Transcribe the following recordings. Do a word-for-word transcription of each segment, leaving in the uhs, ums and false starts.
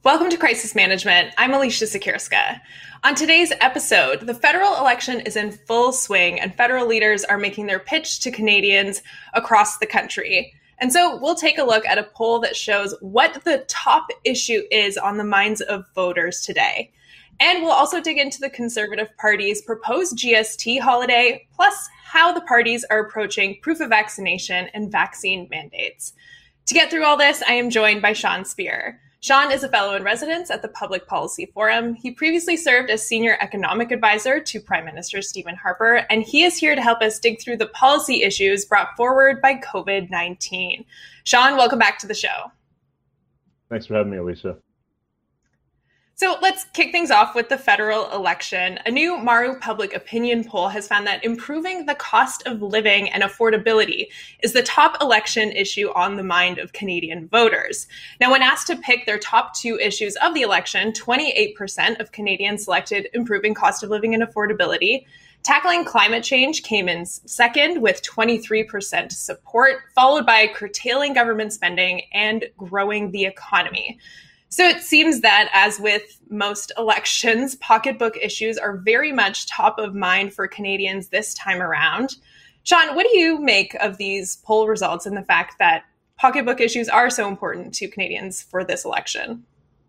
Welcome to Crisis Management. I'm Alicia Sikirska. On today's episode, the federal election is in full swing and federal leaders are making their pitch to Canadians across the country. And so we'll take a look at a poll that shows what the top issue is on the minds of voters today. And we'll also dig into the Conservative Party's proposed G S T holiday, plus how the parties are approaching proof of vaccination and vaccine mandates. To get through all this, I am joined by Sean Speer. Sean is a fellow in residence at the Public Policy Forum. He previously served as senior economic advisor to Prime Minister Stephen Harper, and he is here to help us dig through the policy issues brought forward by covid nineteen. Sean, welcome back to the show. Thanks for having me, Alicia. So let's kick things off with the federal election. A new Maru public opinion poll has found that improving the cost of living and affordability is the top election issue on the mind of Canadian voters. Now, when asked to pick their top two issues of the election, twenty-eight percent of Canadians selected improving cost of living and affordability. Tackling climate change came in second with twenty-three percent support, followed by curtailing government spending and growing the economy. So it seems that, as with most elections, pocketbook issues are very much top of mind for Canadians this time around. Sean, what do you make of these poll results and the fact that pocketbook issues are so important to Canadians for this election?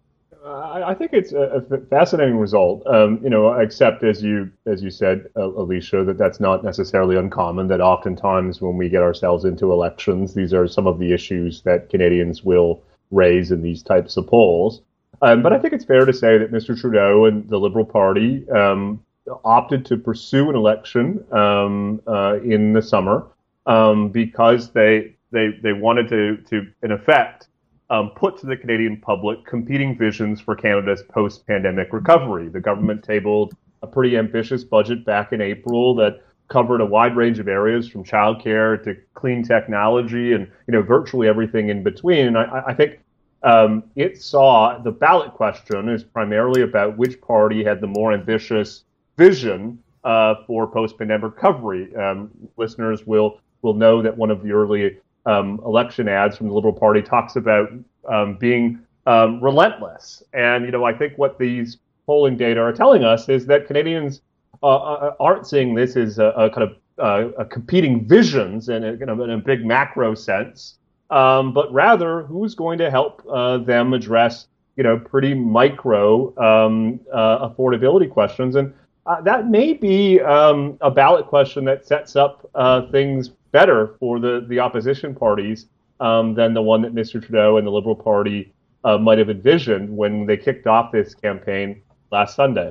Uh, I think it's a, a fascinating result. Um, you know, except as you as you said, uh, Alicia, that that's not necessarily uncommon. That oftentimes when we get ourselves into elections, these are some of the issues that Canadians will raise in these types of polls. Um, but I think it's fair to say that Mister Trudeau and the Liberal Party um, opted to pursue an election um, uh, in the summer um, because they they they wanted to to in effect um, put to the Canadian public competing visions for Canada's post-pandemic recovery. The government tabled a pretty ambitious budget back in April that covered a wide range of areas from childcare to clean technology and, you know, virtually everything in between. And I, I think um, it saw the ballot question is primarily about which party had the more ambitious vision uh, for post-pandemic recovery. Um, listeners will will know that one of the early um, election ads from the Liberal Party talks about um, being um, relentless. And, you know, I think what these polling data are telling us is that Canadians Uh, aren't seeing this as a, a kind of uh, a competing visions in a, you know, in a big macro sense, um, but rather who's going to help uh, them address, you know, pretty micro um, uh, affordability questions. And uh, that may be um, a ballot question that sets up uh, things better for the, the opposition parties um, than the one that Mister Trudeau and the Liberal Party uh, might have envisioned when they kicked off this campaign last Sunday.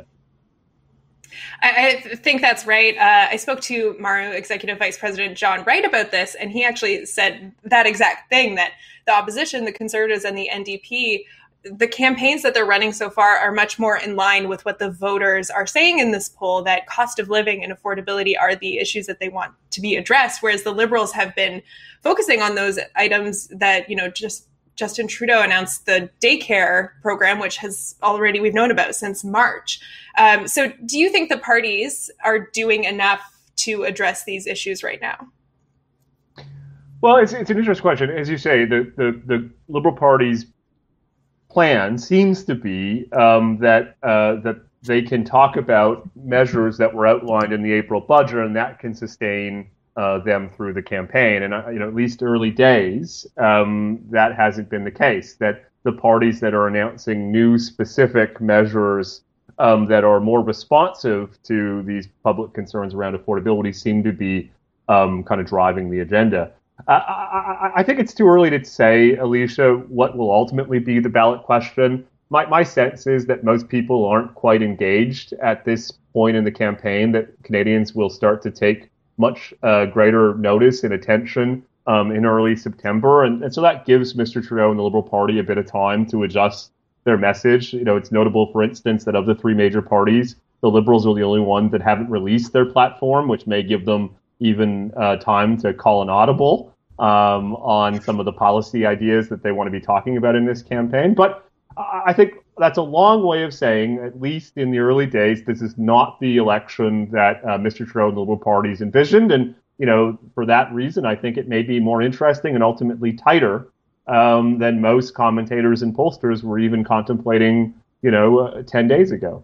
I, I think that's right. Uh, I spoke to Maru Executive Vice President John Wright about this, and he actually said that exact thing, that the opposition, the Conservatives and the N D P, the campaigns that they're running so far are much more in line with what the voters are saying in this poll, that cost of living and affordability are the issues that they want to be addressed, whereas the Liberals have been focusing on those items that, you know, just Justin Trudeau announced the daycare program, which has already we've known about since March. Um, so do you think the parties are doing enough to address these issues right now? Well, it's it's an interesting question. As you say, the, the, the Liberal Party's plan seems to be um, that uh, that they can talk about measures that were outlined in the April budget, and that can sustain Uh, them through the campaign. And, uh, you know, at least early days, um, that hasn't been the case, that the parties that are announcing new specific measures um, that are more responsive to these public concerns around affordability seem to be um, kind of driving the agenda. Uh, I, I, I think it's too early to say, Alicia, what will ultimately be the ballot question. My, my sense is that most people aren't quite engaged at this point in the campaign, that Canadians will start to take much uh, greater notice and attention um, in early September. And, and so that gives Mister Trudeau and the Liberal Party a bit of time to adjust their message. You know, it's notable, for instance, that of the three major parties, the Liberals are the only ones that haven't released their platform, which may give them even uh, time to call an audible um, on some of the policy ideas that they want to be talking about in this campaign. But I think that's a long way of saying, at least in the early days, this is not the election that uh, Mister Trudeau and the Liberal Party's envisioned. And, you know, for that reason, I think it may be more interesting and ultimately tighter um, than most commentators and pollsters were even contemplating, you know, uh, ten days ago.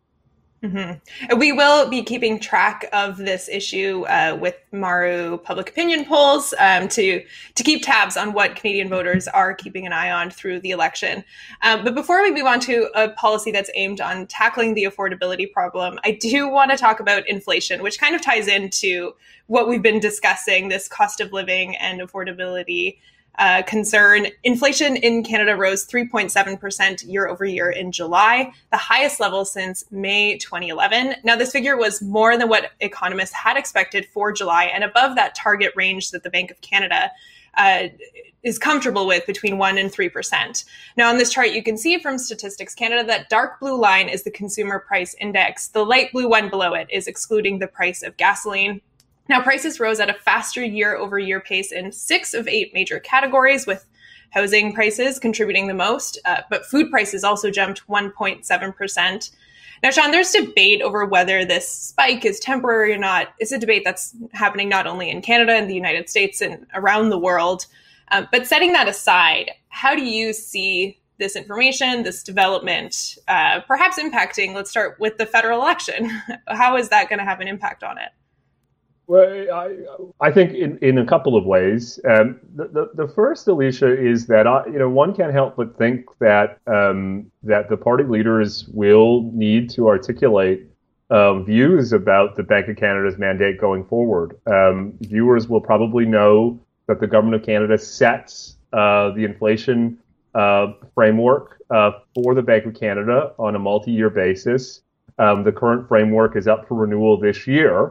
Mm-hmm. We will be keeping track of this issue uh, with Maru public opinion polls um, to to keep tabs on what Canadian voters are keeping an eye on through the election. Um, but before we move on to a policy that's aimed on tackling the affordability problem, I do want to talk about inflation, which kind of ties into what we've been discussing, this cost of living and affordability Uh, concern. Inflation in Canada rose three point seven percent year over year in July, the highest level since May twenty eleven. Now, this figure was more than what economists had expected for July and above that target range that the Bank of Canada uh, is comfortable with, between one and three percent. Now, on this chart, you can see from Statistics Canada that dark blue line is the consumer price index. The light blue one below it is excluding the price of gasoline. Now, prices rose at a faster year-over-year pace in six of eight major categories, with housing prices contributing the most, uh, but food prices also jumped one point seven percent. Now, Sean, there's debate over whether this spike is temporary or not. It's a debate that's happening not only in Canada and the United States and around the world. Um, but setting that aside, how do you see this information, this development, uh, perhaps impacting, let's start with the federal election. How is that going to have an impact on it? Well, I, I think in, in a couple of ways. Um, the, the, the first, Alicia, is that I, you know one can't help but think that um, that the party leaders will need to articulate um, views about the Bank of Canada's mandate going forward. Um, viewers will probably know that the Government of Canada sets uh, the inflation uh, framework uh, for the Bank of Canada on a multi-year basis. Um, the current framework is up for renewal this year.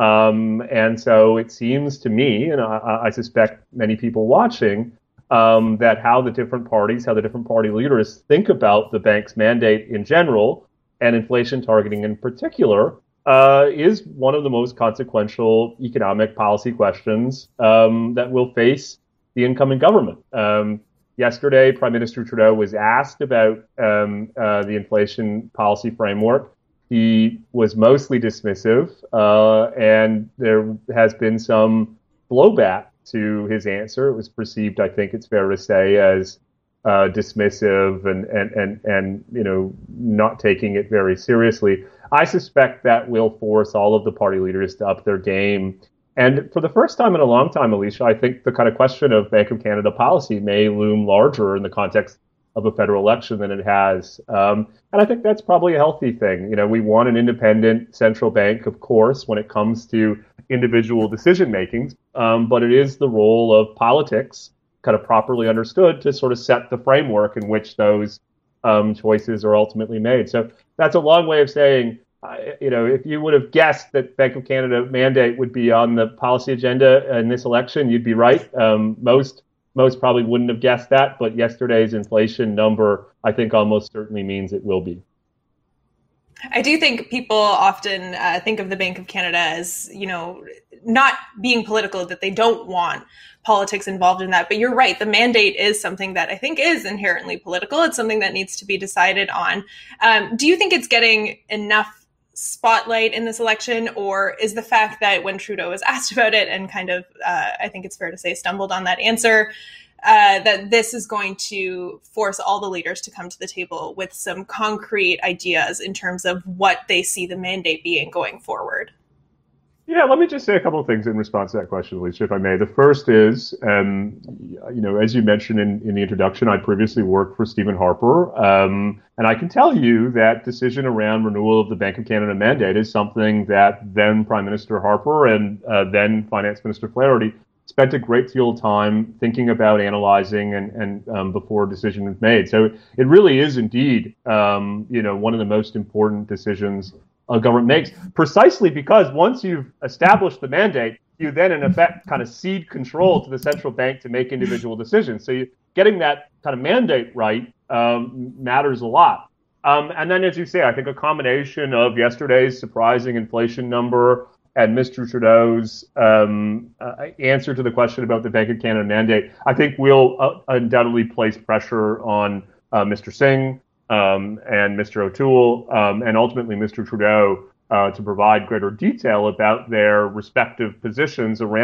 Um, and so it seems to me, and I, I suspect many people watching, um, that how the different parties, how the different party leaders think about the bank's mandate in general and inflation targeting in particular uh, is one of the most consequential economic policy questions um, that will face the incoming government. Um, yesterday, Prime Minister Trudeau was asked about um, uh, the inflation policy framework. He was mostly dismissive, uh, and there has been some blowback to his answer. It was perceived, I think it's fair to say, as uh, dismissive and, and, and, and, you know, not taking it very seriously. I suspect that will force all of the party leaders to up their game. And for the first time in a long time, Alicia, I think the kind of question of Bank of Canada policy may loom larger in the context of a federal election than it has. Um, and I think that's probably a healthy thing. You know, we want an independent central bank, of course, when it comes to individual decision making. Um, but it is the role of politics, kind of properly understood, to sort of set the framework in which those um, choices are ultimately made. So that's a long way of saying, uh, you know, if you would have guessed that Bank of Canada mandate would be on the policy agenda in this election, you'd be right. Um, most Most probably wouldn't have guessed that, but yesterday's inflation number, I think, almost certainly means it will be. I do think people often uh, think of the Bank of Canada as, you know, not being political, that they don't want politics involved in that. But you're right. The mandate is something that I think is inherently political. It's something that needs to be decided on. Um, do you think it's getting enough spotlight in this election, or is the fact that when Trudeau was asked about it and kind of, uh, I think it's fair to say, stumbled on that answer, uh, that this is going to force all the leaders to come to the table with some concrete ideas in terms of what they see the mandate being going forward? Yeah, let me just say a couple of things in response to that question, Alicia, if I may. The first is, um, you know, as you mentioned in, in the introduction, I previously worked for Stephen Harper, um, and I can tell you that decision around renewal of the Bank of Canada mandate is something that then Prime Minister Harper and uh, then Finance Minister Flaherty spent a great deal of time thinking about, analyzing, and, and um, before a decision was made. So it really is indeed, um, you know, one of the most important decisions a government makes, precisely because once you've established the mandate, you then in effect kind of cede control to the central bank to make individual decisions. So you, getting that kind of mandate right um, matters a lot. Um, and then, as you say, I think a combination of yesterday's surprising inflation number and Mister Trudeau's um, uh, answer to the question about the Bank of Canada mandate, I think will uh, undoubtedly place pressure on uh, Mister Singh, Um, and Mister O'Toole, um, and ultimately Mister Trudeau, uh, to provide greater detail about their respective positions around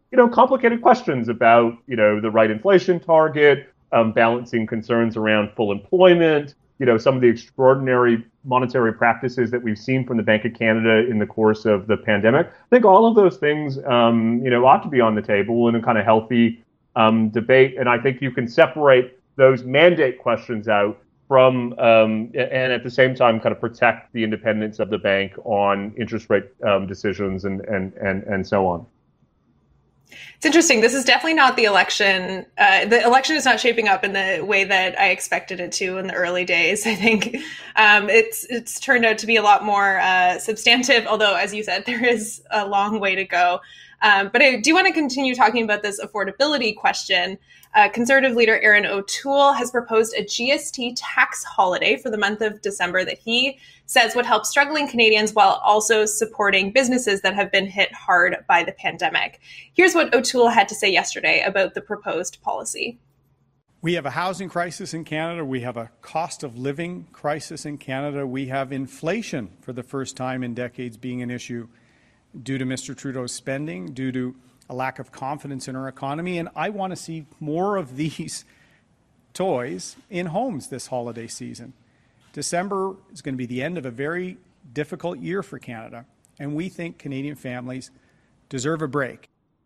you know, complicated questions about, you know, the right inflation target, um, balancing concerns around full employment, you know, some of the extraordinary monetary practices that we've seen from the Bank of Canada in the course of the pandemic. I think all of those things, um, you know, ought to be on the table in a kind of healthy um, debate. And I think you can separate those mandate questions out from, um, and at the same time, kind of protect the independence of the bank on interest rate um, decisions and, and, and, and so on. It's interesting. This is definitely not the election. Uh, the election is not shaping up in the way that I expected it to in the early days. I think um, it's it's turned out to be a lot more uh, substantive, although, as you said, there is a long way to go. Um, but I do want to continue talking about this affordability question. Uh, Conservative leader Erin O'Toole has proposed a G S T tax holiday for the month of December that he says would help struggling Canadians while also supporting businesses that have been hit hard by the pandemic. Here's what O'Toole had to say yesterday about the proposed policy. We have a housing crisis in Canada. We have a cost of living crisis in Canada. We have inflation for the first time in decades being an issue due to Mister Trudeau's spending, due to a lack of confidence in our economy. And I want to see more of these toys in homes this holiday season. December is going to be the end of a very difficult year for Canada, and we think Canadian families deserve a break.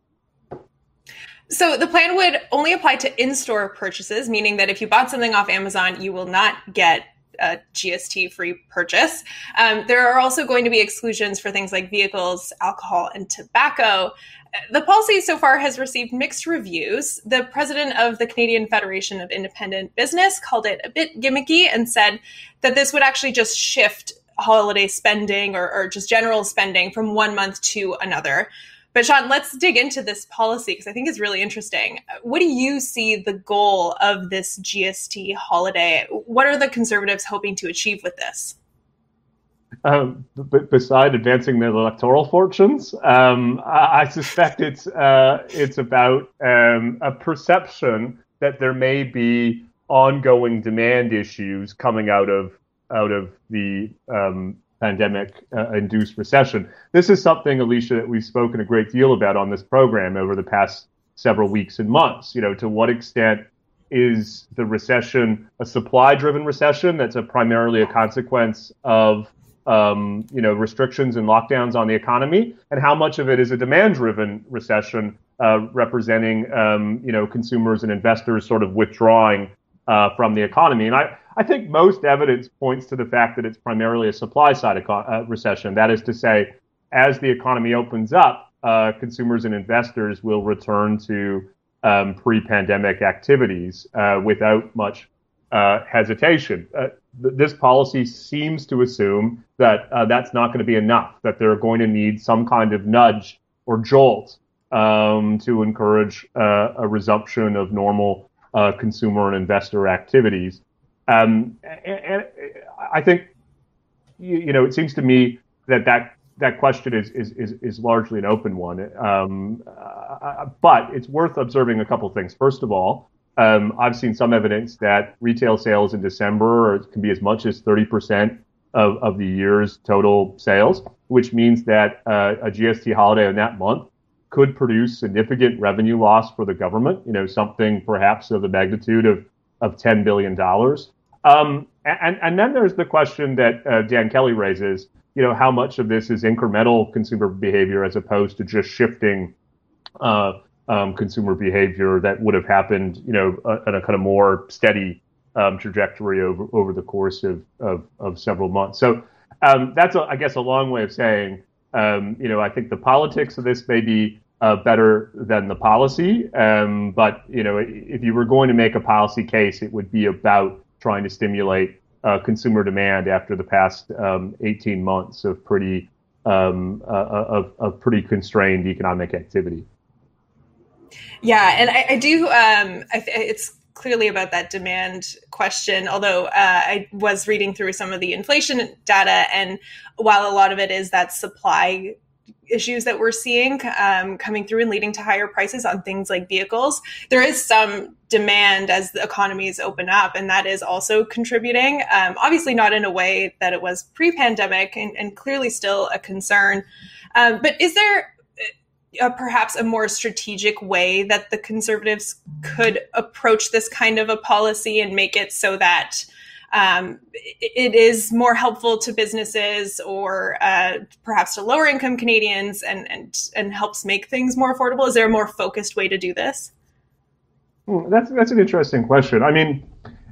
So the plan would only apply to in-store purchases, meaning that if you bought something off Amazon, you will not get a G S T-free purchase. Um, there are also going to be exclusions for things like vehicles, alcohol, and tobacco. The policy so far has received mixed reviews. The president of the Canadian Federation of Independent Business called it a bit gimmicky and said that this would actually just shift holiday spending or, or just general spending from one month to another. But Sean, let's dig into this policy because I think it's really interesting. What do you see the goal of this G S T holiday? What are the Conservatives hoping to achieve with this? Um, b- beside advancing their electoral fortunes, um, I-, I suspect it's uh, it's about um, a perception that there may be ongoing demand issues coming out of out of the um, pandemic-induced uh, recession. This is something, Alicia, that we've spoken a great deal about on this program over the past several weeks and months. You know, to what extent is the recession a supply-driven recession that's a primarily a consequence of um, you know, restrictions and lockdowns on the economy, and how much of it is a demand-driven recession uh, representing um, you know, consumers and investors sort of withdrawing uh, from the economy. And I, I think most evidence points to the fact that it's primarily a supply-side eco- uh, recession. That is to say, as the economy opens up, uh, consumers and investors will return to um, pre-pandemic activities uh, without much uh, hesitation. Uh, th- this policy seems to assume that uh, that's not going to be enough, that they're going to need some kind of nudge or jolt um, to encourage uh, a resumption of normal uh, consumer and investor activities. Um, and, and I think, you, you know, it seems to me that that, that question is, is, is, is largely an open one. Um, uh, but it's worth observing a couple of things. First of all, um, I've seen some evidence that retail sales in December can be as much as thirty percent of, of the year's total sales, which means that uh, a G S T holiday in that month could produce significant revenue loss for the government, you know, something perhaps of the magnitude of of ten billion dollars. Um, and, and then there's the question that uh, Dan Kelly raises, you know, how much of this is incremental consumer behavior as opposed to just shifting uh, um, consumer behavior that would have happened, you know, uh, at a kind of more steady um, trajectory over, over the course of, of, of several months. So um, that's, a, I guess, a long way of saying, um, you know, I think the politics of this may be Uh, better than the policy. Um, but, you know, if you were going to make a policy case, it would be about trying to stimulate uh, consumer demand after the past um, eighteen months of pretty um, uh, of, of pretty constrained economic activity. Yeah, and I, I do. Um, I th- it's clearly about that demand question, although uh, I was reading through some of the inflation data, and while a lot of it is that supply issues that we're seeing um, coming through and leading to higher prices on things like vehicles, there is some demand as the economies open up, and that is also contributing. Um, obviously not in a way that it was pre-pandemic, and, and clearly still a concern. Um, but is there uh, perhaps a more strategic way that the Conservatives could approach this kind of a policy and make it so that um, it is more helpful to businesses or uh, perhaps to lower income Canadians and, and, and helps make things more affordable? Is there a more focused way to do this? Well, that's, that's an interesting question. I mean,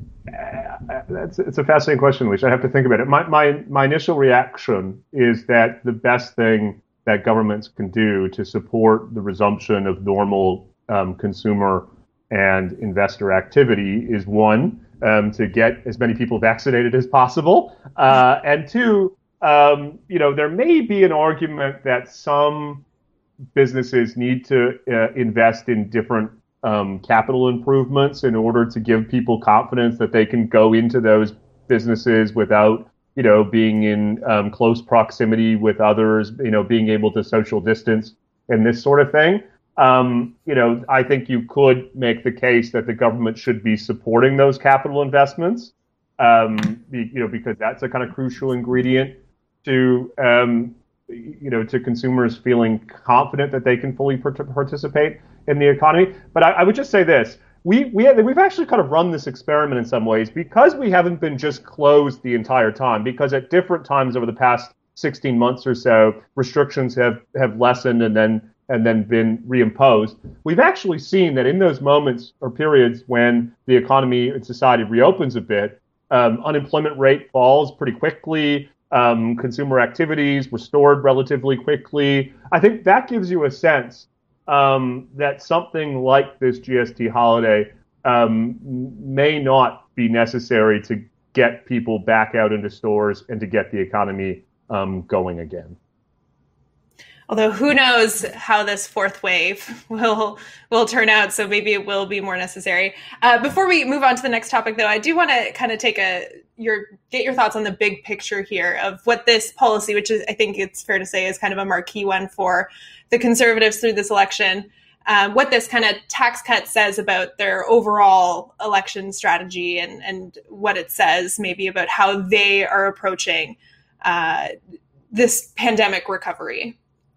uh, that's, it's a fascinating question, Alicia. I have to think about it. My, my, my initial reaction is that the best thing that governments can do to support the resumption of normal um, consumer and investor activity is, one, um, to get as many people vaccinated as possible, uh, and two, um, you know, there may be an argument that some businesses need to uh, invest in different um, capital improvements in order to give people confidence that they can go into those businesses without, you know, being in um, close proximity with others, you know, being able to social distance and this sort of thing. Um, you know, I think you could make the case that the government should be supporting those capital investments, um, be, you know, because that's a kind of crucial ingredient to, um, you know, to consumers feeling confident that they can fully part- participate in the economy. But I, I would just say this. We, we have, we've actually kind of run this experiment in some ways because we haven't been just closed the entire time, because at different times over the past sixteen months or so, restrictions have, have lessened and then and then been reimposed. We've actually seen that in those moments or periods when the economy and society reopens a bit, um, unemployment rate falls pretty quickly, um, consumer activities restored relatively quickly. I think that gives you a sense Um, that something like this G S T holiday um, may not be necessary to get people back out into stores and to get the economy um, going again. Although who knows how this fourth wave will will turn out, so maybe it will be more necessary. Uh, before we move on to the next topic, though, I do want to kind of take a your get your thoughts on the big picture here of what this policy, which is I think it's fair to say is kind of a marquee one for the Conservatives through this election, um, what this kind of tax cut says about their overall election strategy and and what it says maybe about how they are approaching uh, this pandemic recovery.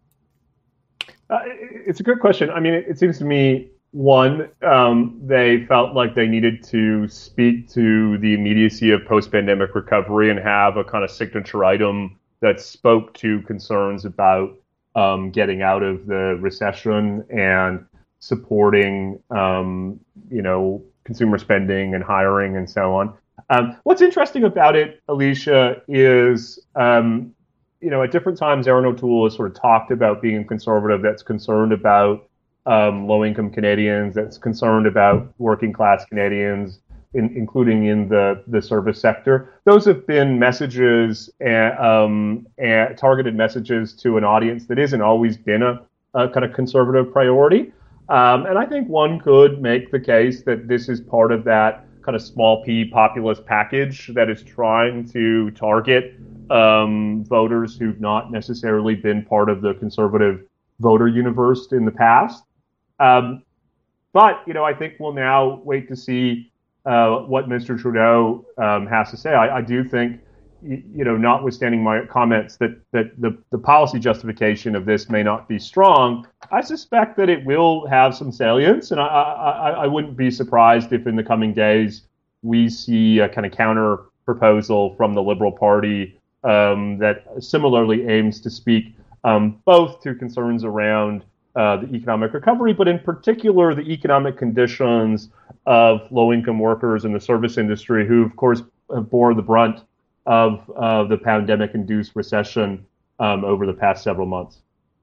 Uh, it's a good question. I mean, it, it seems to me, one, um, they felt like they needed to speak to the immediacy of post-pandemic recovery and have a kind of signature item that spoke to concerns about um, getting out of the recession and supporting, um, you know, consumer spending and hiring and so on. Um, what's interesting about it, Alicia, is um, you know, at different times, Erin O'Toole has sort of talked about being a conservative that's concerned about um, low-income Canadians, that's concerned about working-class Canadians, in, including in the, the service sector. Those have been messages, and, um, and targeted messages to an audience that isn't always been a, a kind of conservative priority. Um, and I think one could make the case that this is part of that kind of small p populist package that is trying to target Um, voters who've not necessarily been part of the conservative voter universe in the past. Um, but, you know, I think we'll now wait to see uh, what Mister Trudeau um, has to say. I, I do think, you, you know, notwithstanding my comments that, that the, the policy justification of this may not be strong, I suspect that it will have some salience. And I, I, I wouldn't be surprised if in the coming days we see a kind of counter proposal from the Liberal Party Um, that similarly aims to speak um, both to concerns around uh, the economic recovery, but in particular the economic conditions of low-income workers in the service industry who, of course, have bore the brunt of uh, the pandemic-induced recession um, over the past several months.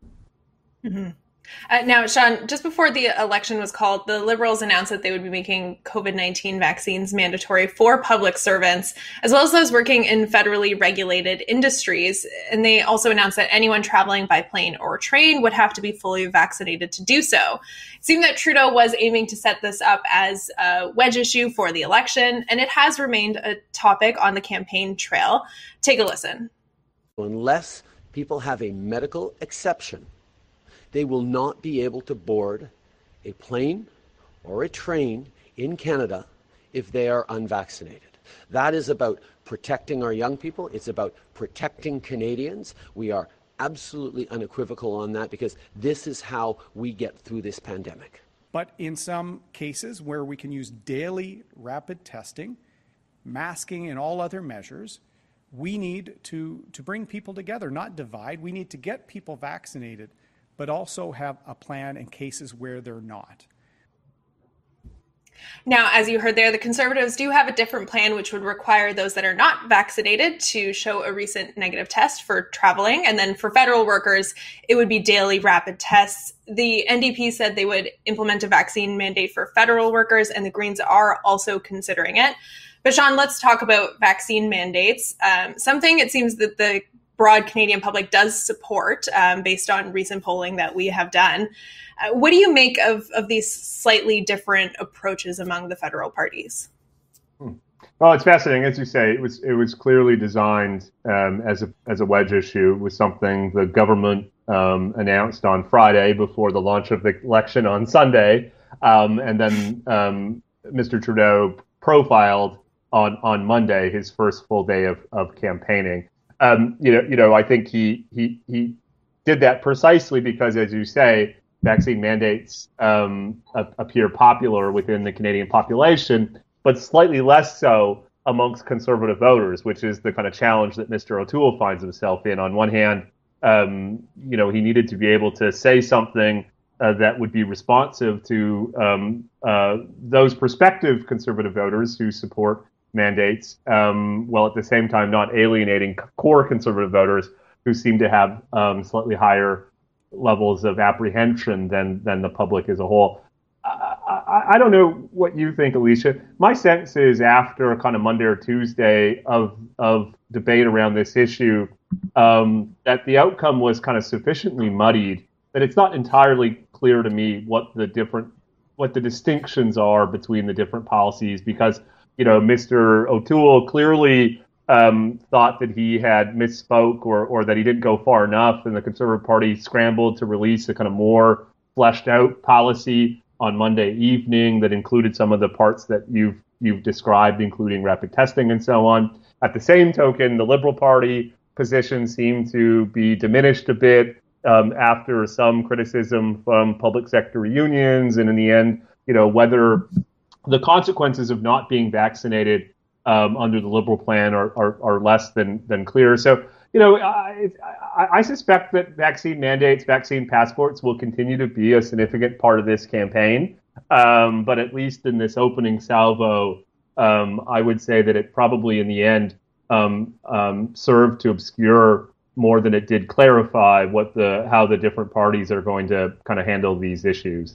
Mm-hmm. Uh, now, Sean, just before the election was called, the Liberals announced that they would be making COVID nineteen vaccines mandatory for public servants, as well as those working in federally regulated industries. And they also announced that anyone traveling by plane or train would have to be fully vaccinated to do so. It seemed that Trudeau was aiming to set this up as a wedge issue for the election, and it has remained a topic on the campaign trail. Take a listen. Unless people have a medical exception, they will not be able to board a plane or a train in Canada if they are unvaccinated. That is about protecting our young people. It's about protecting Canadians. We are absolutely unequivocal on that, because this is how we get through this pandemic. But in some cases where we can use daily rapid testing, masking and all other measures, we need to, to bring people together, not divide. We need to get people vaccinated, but also have a plan in cases where they're not. Now, as you heard there, the Conservatives do have a different plan, which would require those that are not vaccinated to show a recent negative test for traveling. And then for federal workers, it would be daily rapid tests. The N D P said they would implement a vaccine mandate for federal workers, and the Greens are also considering it. But Sean, let's talk about vaccine mandates. Um, something it seems that the broad Canadian public does support um, based on recent polling that we have done. Uh, what do you make of, of these slightly different approaches among the federal parties? Hmm. Well, it's fascinating. As you say, it was it was clearly designed um, as a as a wedge issue. It was something the government um, announced on Friday before the launch of the election on Sunday, um, and then um, Mister Trudeau profiled on on Monday, his first full day of, of campaigning. Um, you know, you know, I think he he he did that precisely because, as you say, vaccine mandates um, a- appear popular within the Canadian population, but slightly less so amongst conservative voters, which is the kind of challenge that Mister O'Toole finds himself in. On one hand, um, you know, he needed to be able to say something uh, that would be responsive to um, uh, those prospective conservative voters who support mandates, um, while at the same time not alienating core conservative voters who seem to have um, slightly higher levels of apprehension than than the public as a whole. I, I, I don't know what you think, Alicia. My sense is after kind of Monday or Tuesday of of debate around this issue, um, that the outcome was kind of sufficiently muddied that it's not entirely clear to me what the different what the distinctions are between the different policies, because you know, Mister O'Toole clearly um, thought that he had misspoke or, or that he didn't go far enough, and the Conservative Party scrambled to release a kind of more fleshed out policy on Monday evening that included some of the parts that you've you've described, including rapid testing and so on. At the same token, the Liberal Party position seemed to be diminished a bit um, after some criticism from public sector unions, and in the end, you know, whether the consequences of not being vaccinated um, under the Liberal plan are, are, are less than than clear. So, you know, I, I, I suspect that vaccine mandates, vaccine passports will continue to be a significant part of this campaign. Um, but at least in this opening salvo, um, I would say that it probably in the end um, um, served to obscure more than it did clarify what the how the different parties are going to kind of handle these issues.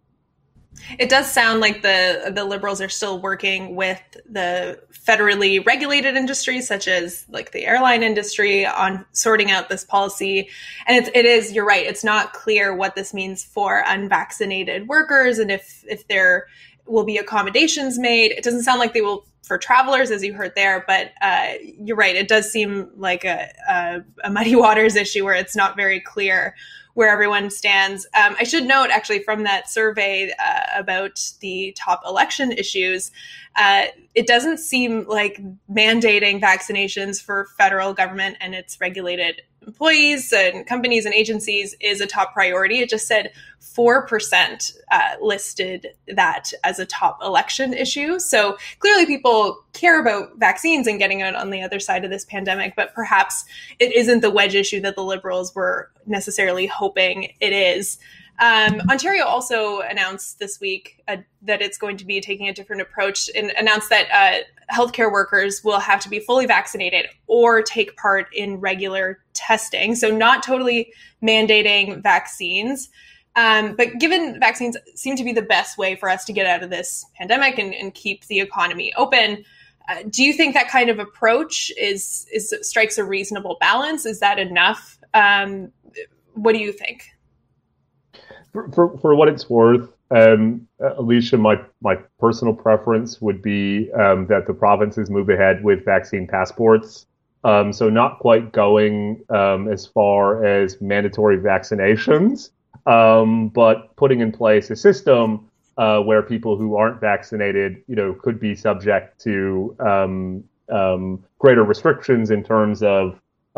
It does sound like the the Liberals are still working with the federally regulated industries, such as like the airline industry, on sorting out this policy. And it's, it is, you're right, it's not clear what this means for unvaccinated workers and if if there will be accommodations made. It doesn't sound like they will for travelers, as you heard there, but uh, you're right, it does seem like a, a, a muddy waters issue where it's not very clear where everyone stands. Um, I should note, actually, from that survey uh, about the top election issues, uh, it doesn't seem like mandating vaccinations for federal government and its regulated employees and companies and agencies is a top priority. It just said four percent uh, listed that as a top election issue. So clearly people care about vaccines and getting out on the other side of this pandemic, but perhaps it isn't the wedge issue that the Liberals were necessarily hoping it is. Um, Ontario also announced this week uh, that it's going to be taking a different approach and announced that uh, healthcare workers will have to be fully vaccinated or take part in regular testing. So not totally mandating vaccines. Um, but given vaccines seem to be the best way for us to get out of this pandemic and, and keep the economy open, uh, do you think that kind of approach is, is strikes a reasonable balance? Is that enough? Um, what do you think? For, for, for what it's worth, um, Alicia, my, my personal preference would be um, that the provinces move ahead with vaccine passports. Um, so not quite going um, as far as mandatory vaccinations, um, but putting in place a system uh, where people who aren't vaccinated, you know, could be subject to um, um, greater restrictions in terms of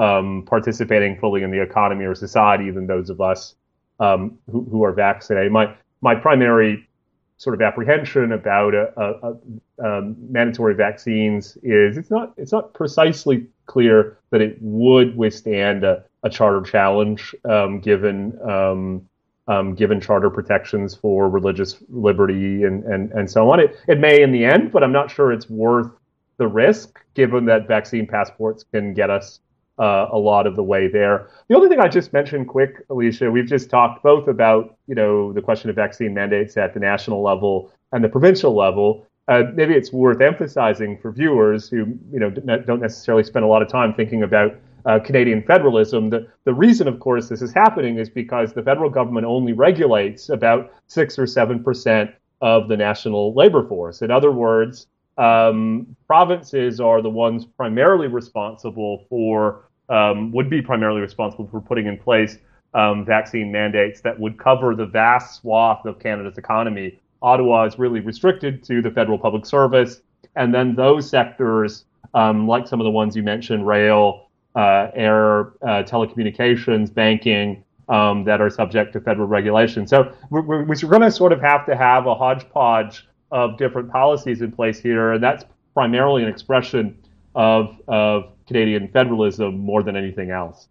um, participating fully in the economy or society than those of us um, who, who are vaccinated. My my primary sort of apprehension about a, a, a, um, mandatory vaccines is it's not it's not precisely clear that it would withstand a, a charter challenge um, given um, um, given charter protections for religious liberty and, and, and so on. It it may in the end, but I'm not sure it's worth the risk, given that vaccine passports can get us uh, a lot of the way there. The only thing I just mentioned quick, Alicia, we've just talked both about, you know, the question of vaccine mandates at the national level and the provincial level. Uh, maybe it's worth emphasizing for viewers who, you know, don't necessarily spend a lot of time thinking about uh, Canadian federalism. The, the reason, of course, this is happening is because the federal government only regulates about six or seven percent of the national labor force. In other words, Um, provinces are the ones primarily responsible for, um, would be primarily responsible for putting in place um, vaccine mandates that would cover the vast swath of Canada's economy. Ottawa is really restricted to the federal public service. And then those sectors, um, like some of the ones you mentioned, rail, uh, air, uh, telecommunications, banking, um, that are subject to federal regulation. So we're, we're, we're going to sort of have to have a hodgepodge of different policies in place here, and that's primarily an expression of of Canadian federalism more than anything else.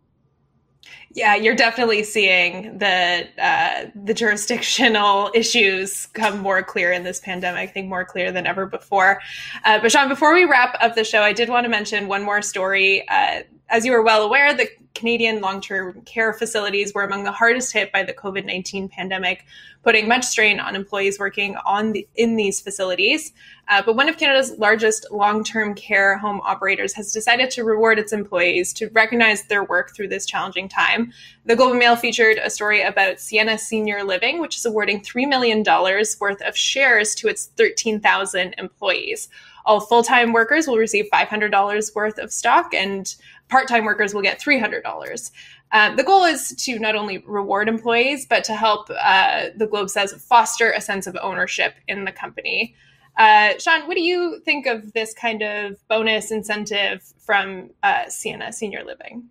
Yeah, you're definitely seeing the uh, the jurisdictional issues come more clear in this pandemic, I think more clear than ever before. Uh, but Sean, before we wrap up the show, I did want to mention one more story. Uh, as you are well aware, the Canadian long-term care facilities were among the hardest hit by the COVID nineteen pandemic, putting much strain on employees working on the, in these facilities. Uh, but one of Canada's largest long-term care home operators has decided to reward its employees to recognize their work through this challenging time. The Globe and Mail featured a story about Sienna Senior Living, which is awarding three million dollars worth of shares to its thirteen thousand employees. All full-time workers will receive five hundred dollars worth of stock, and part-time workers will get three hundred dollars. Uh, the goal is to not only reward employees, but to help, uh, the Globe says, foster a sense of ownership in the company. Uh, Sean, what do you think of this kind of bonus incentive from uh, Sienna Senior Living?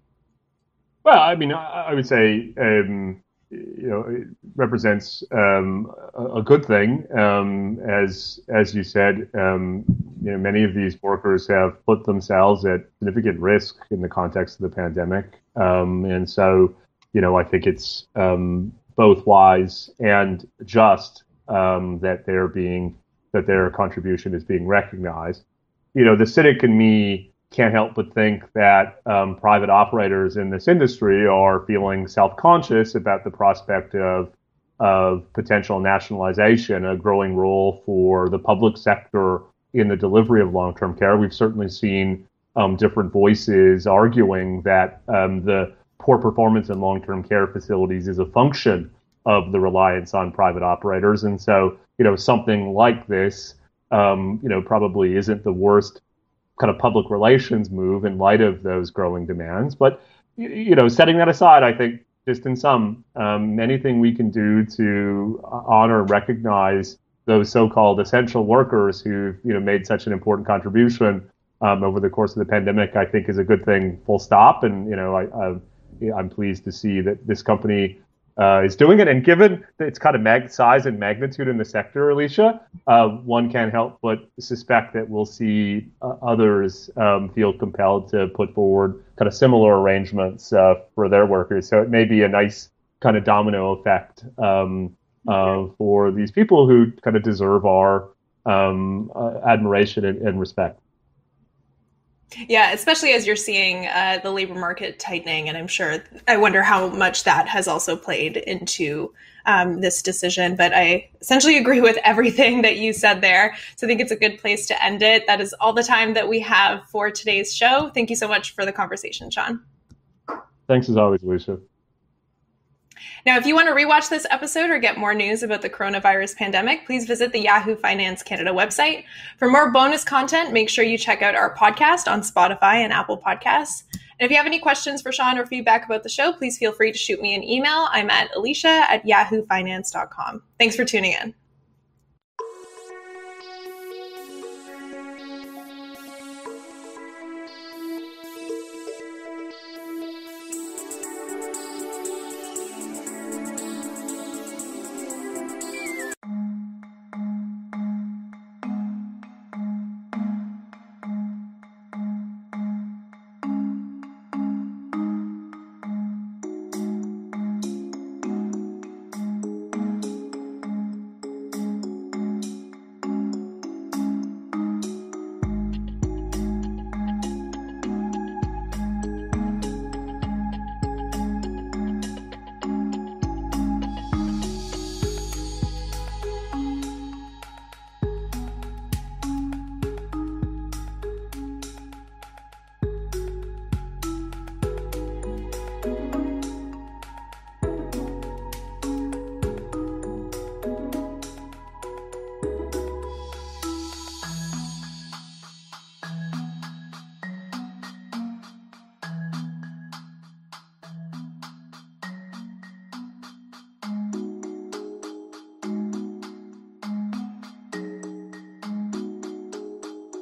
Well, I mean, I, I would say, um, you know, it represents um, a, a good thing. Um, as as you said, um, you know, many of these workers have put themselves at significant risk in the context of the pandemic, um, and so, you know, I think it's um, both wise and just um, that they're being that their contribution is being recognized. You know, the cynic in me can't help but think that um, private operators in this industry are feeling self-conscious about the prospect of of potential nationalization, a growing role for the public sector in the delivery of long-term care. We've certainly seen um, different voices arguing that um, the poor performance in long-term care facilities is a function of the reliance on private operators. And so, you know, something like this, um, you know, probably isn't the worst kind of public relations move in light of those growing demands. But, you know, setting that aside, I think just in sum, um, anything we can do to honor and recognize those so-called essential workers who've, you know, made such an important contribution um, over the course of the pandemic, I think is a good thing, full stop. And, you know, I, I, I'm pleased to see that this company Uh, is doing it. And given its kind of mag- size and magnitude in the sector, Alicia, uh, one can't help but suspect that we'll see uh, others um, feel compelled to put forward kind of similar arrangements uh, for their workers. So it may be a nice kind of domino effect um, uh, for these people who kind of deserve our um, uh, admiration and, and respect. Yeah, especially as you're seeing uh, the labor market tightening. And I'm sure, I wonder how much that has also played into um, this decision. But I essentially agree with everything that you said there. So I think it's a good place to end it. That is all the time that we have for today's show. Thank you so much for the conversation, Sean. Thanks as always, Alicia. Now, if you want to rewatch this episode or get more news about the coronavirus pandemic, please visit the Yahoo Finance Canada website. For more bonus content, make sure you check out our podcast on Spotify and Apple Podcasts. And if you have any questions for Sean or feedback about the show, please feel free to shoot me an email. I'm at alicia at yahoo finance dot com. Thanks for tuning in.